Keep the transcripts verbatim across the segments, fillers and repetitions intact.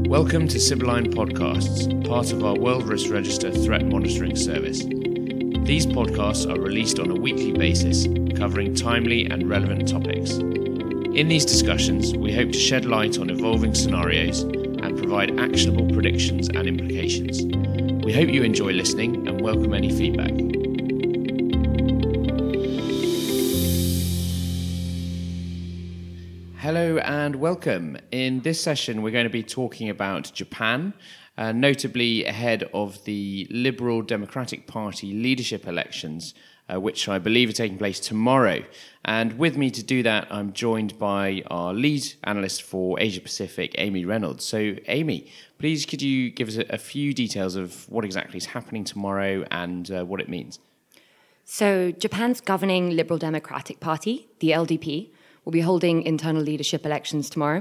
Welcome to Sibylline Podcasts, part of our World Risk Register threat monitoring service. These podcasts are released on a weekly basis, covering timely and relevant topics. In these discussions, we hope to shed light on evolving scenarios and provide actionable predictions and implications. We hope you enjoy listening and welcome any feedback. Hello and welcome. In this session, we're going to be talking about Japan, uh, notably ahead of the Liberal Democratic Party leadership elections, uh, which I believe are taking place tomorrow. And with me to do that, I'm joined by our lead analyst for Asia Pacific, Amy Reynolds. So, Amy, please could you give us a, a few details of what exactly is happening tomorrow and uh, what it means? So, Japan's governing Liberal Democratic Party, the L D P, will be holding internal leadership elections tomorrow.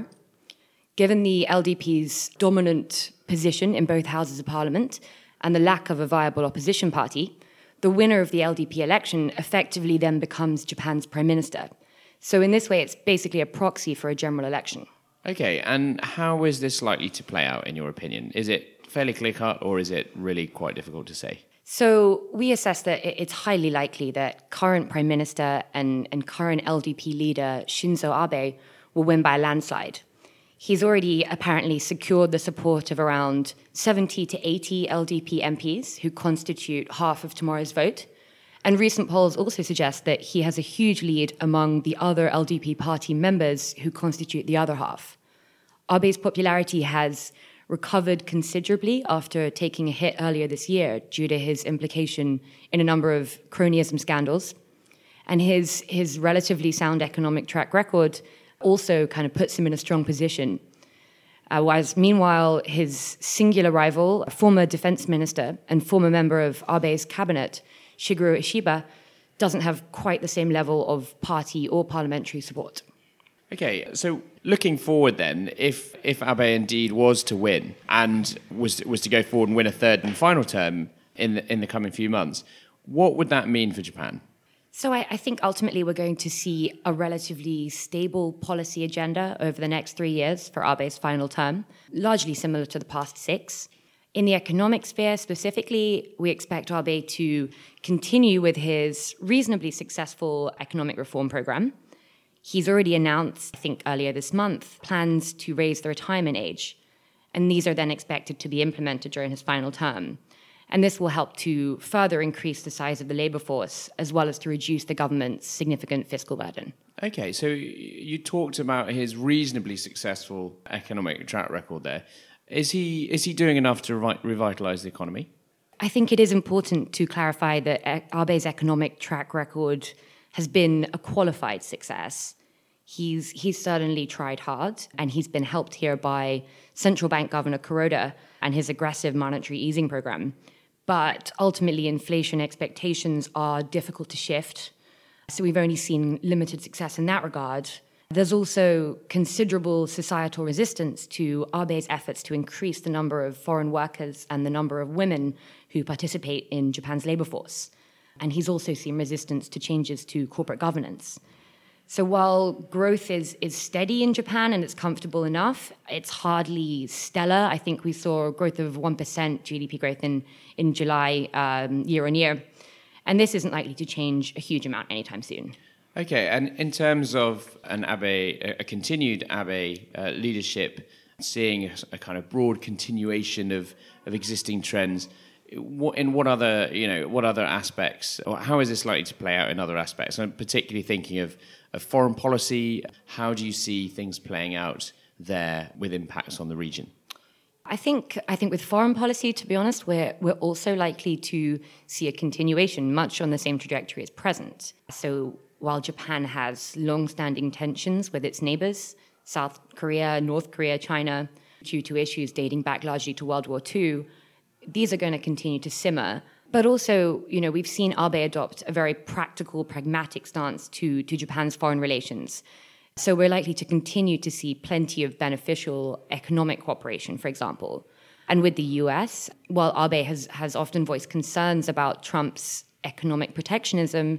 Given the L D P's dominant position in both houses of parliament and the lack of a viable opposition party, the winner of the L D P election effectively then becomes Japan's prime minister. So in this way, it's basically a proxy for a general election. Okay, and how is this likely to play out, in your opinion? Is it fairly clear-cut, or is it really quite difficult to say? So we assess that it's highly likely that current Prime Minister and, and current L D P leader Shinzo Abe will win by a landslide. He's already apparently secured the support of around seventy to eighty L D P M Ps who constitute half of tomorrow's vote. And recent polls also suggest that he has a huge lead among the other L D P party members who constitute the other half. Abe's popularity has recovered considerably after taking a hit earlier this year due to his implication in a number of cronyism scandals. And his, his relatively sound economic track record also kind of puts him in a strong position. Uh, whereas meanwhile, his singular rival, a former defense minister and former member of Abe's cabinet, Shigeru Ishiba, doesn't have quite the same level of party or parliamentary support. Okay, so looking forward then, if if Abe indeed was to win and was was to go forward and win a third and final term in the, in the coming few months, what would that mean for Japan? So I, I think ultimately we're going to see a relatively stable policy agenda over the next three years for Abe's final term, largely similar to the past six. In the economic sphere specifically, we expect Abe to continue with his reasonably successful economic reform program. He's already announced, I think earlier this month, plans to raise the retirement age. And these are then expected to be implemented during his final term. And this will help to further increase the size of the labor force, as well as to reduce the government's significant fiscal burden. Okay, so you talked about his reasonably successful economic track record there. Is he is he doing enough to re- revitalise the economy? I think it is important to clarify that Abe's economic track record has been a qualified success. He's he's certainly tried hard, and he's been helped here by Central Bank Governor Kuroda and his aggressive monetary easing program. But ultimately, inflation expectations are difficult to shift, so we've only seen limited success in that regard. There's also considerable societal resistance to Abe's efforts to increase the number of foreign workers and the number of women who participate in Japan's labor force. And he's also seen resistance to changes to corporate governance. So while growth is, is steady in Japan and it's comfortable enough, it's hardly stellar. I think we saw growth of one percent G D P growth in, in July um, year on year. And this isn't likely to change a huge amount anytime soon. Okay, and in terms of an Abe, a continued Abe uh, leadership, seeing a, a kind of broad continuation of, of existing trends, what, in what other, you know, what other aspects, or how is this likely to play out in other aspects? I'm particularly thinking of, of foreign policy. How do you see things playing out there with impacts on the region? I think I think with foreign policy, to be honest, we're we're also likely to see a continuation, much on the same trajectory as present. So while Japan has long-standing tensions with its neighbors, South Korea, North Korea, China, due to issues dating back largely to World War Two, these are going to continue to simmer. But also, you know, we've seen Abe adopt a very practical, pragmatic stance to, to Japan's foreign relations. So we're likely to continue to see plenty of beneficial economic cooperation, for example. And with the U S, while Abe has, has often voiced concerns about Trump's economic protectionism,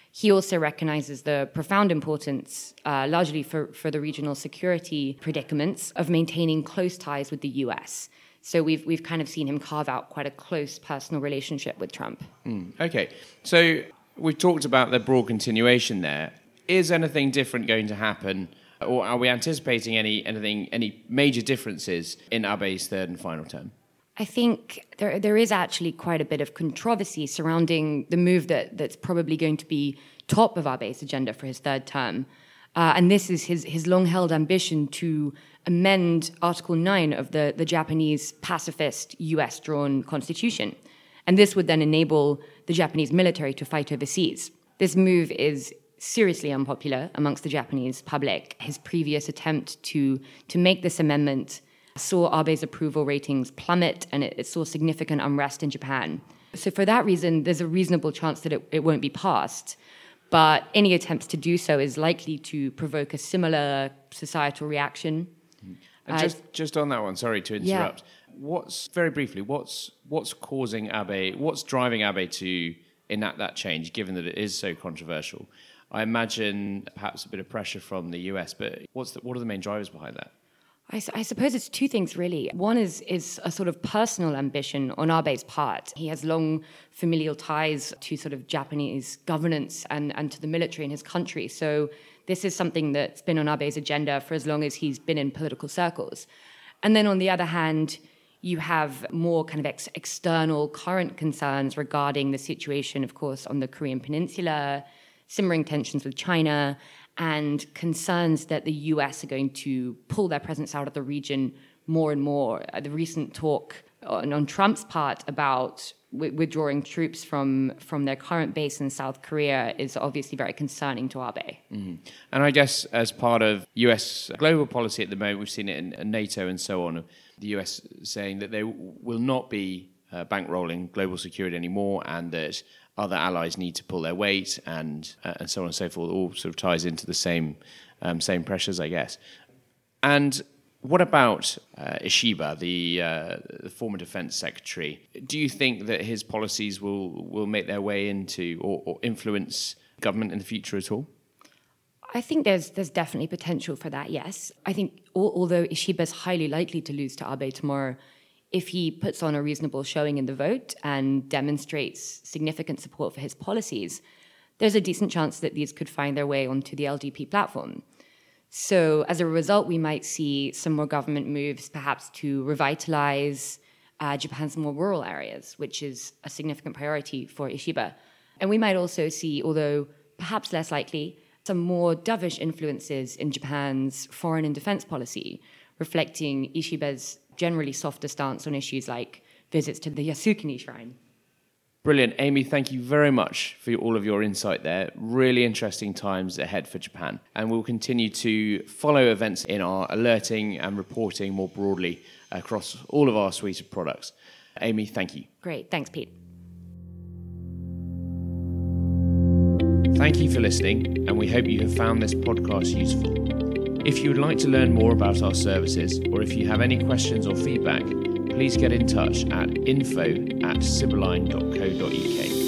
He also recognizes the profound importance, uh, largely for, for the regional security predicaments, of maintaining close ties with the U S. So we've we've kind of seen him carve out quite a close personal relationship with Trump. Mm, okay, so we've talked about the broad continuation there. Is anything different going to happen, or are we anticipating any anything any major differences in Abe's third and final term? I think there there is actually quite a bit of controversy surrounding the move that that's probably going to be top of Abe's agenda for his third term. Uh, and this is his, his long-held ambition to amend Article nine of the, the Japanese pacifist U S-drawn constitution. And this would then enable the Japanese military to fight overseas. This move is seriously unpopular amongst the Japanese public. His previous attempt to, to make this amendment saw Abe's approval ratings plummet, and it, it saw significant unrest in Japan. So for that reason, there's a reasonable chance that it, it won't be passed. But any attempts to do so is likely to provoke a similar societal reaction. And uh, just just on that one, sorry to interrupt. Yeah. What's very briefly, what's what's causing Abe, what's driving Abe to enact that change, given that it is so controversial? I imagine perhaps a bit of pressure from the U S, but what's the, what are the main drivers behind that? I, I suppose it's two things, really. One is is a sort of personal ambition on Abe's part. He has long familial ties to sort of Japanese governance and, and to the military in his country. So this is something that's been on Abe's agenda for as long as he's been in political circles. And then on the other hand, you have more kind of ex- external current concerns regarding the situation, of course, on the Korean Peninsula, simmering tensions with China, and concerns that the U S are going to pull their presence out of the region more and more. Uh, the recent talk on, on Trump's part about w- withdrawing troops from, from their current base in South Korea is obviously very concerning to Abe. Mm-hmm. And I guess as part of U S global policy at the moment, we've seen it in, in NATO and so on, the U S saying that they w- will not be uh, bankrolling global security anymore, and that other allies need to pull their weight, and uh, and so on and so forth. All sort of ties into the same um, same pressures, I guess. And what about uh, Ishiba, the, uh, the former defense secretary? Do you think that his policies will, will make their way into or, or influence government in the future at all? I think there's there's definitely potential for that, yes. I think al- although Ishiba is highly likely to lose to Abe tomorrow, if he puts on a reasonable showing in the vote and demonstrates significant support for his policies, there's a decent chance that these could find their way onto the L D P platform. So as a result, we might see some more government moves, perhaps to revitalize uh, Japan's more rural areas, which is a significant priority for Ishiba. And we might also see, although perhaps less likely, some more dovish influences in Japan's foreign and defense policy, reflecting Ishiba's generally softer stance on issues like visits to the Yasukuni Shrine. Brilliant. Amy, thank you very much for all of your insight there. Really interesting times ahead for Japan. And we'll continue to follow events in our alerting and reporting more broadly across all of our suite of products. Amy, thank you. Great. Thanks, Pete. Thank you for listening, and we hope you have found this podcast useful. If you would like to learn more about our services, or if you have any questions or feedback, please get in touch at info at sibylline dot co dot uk.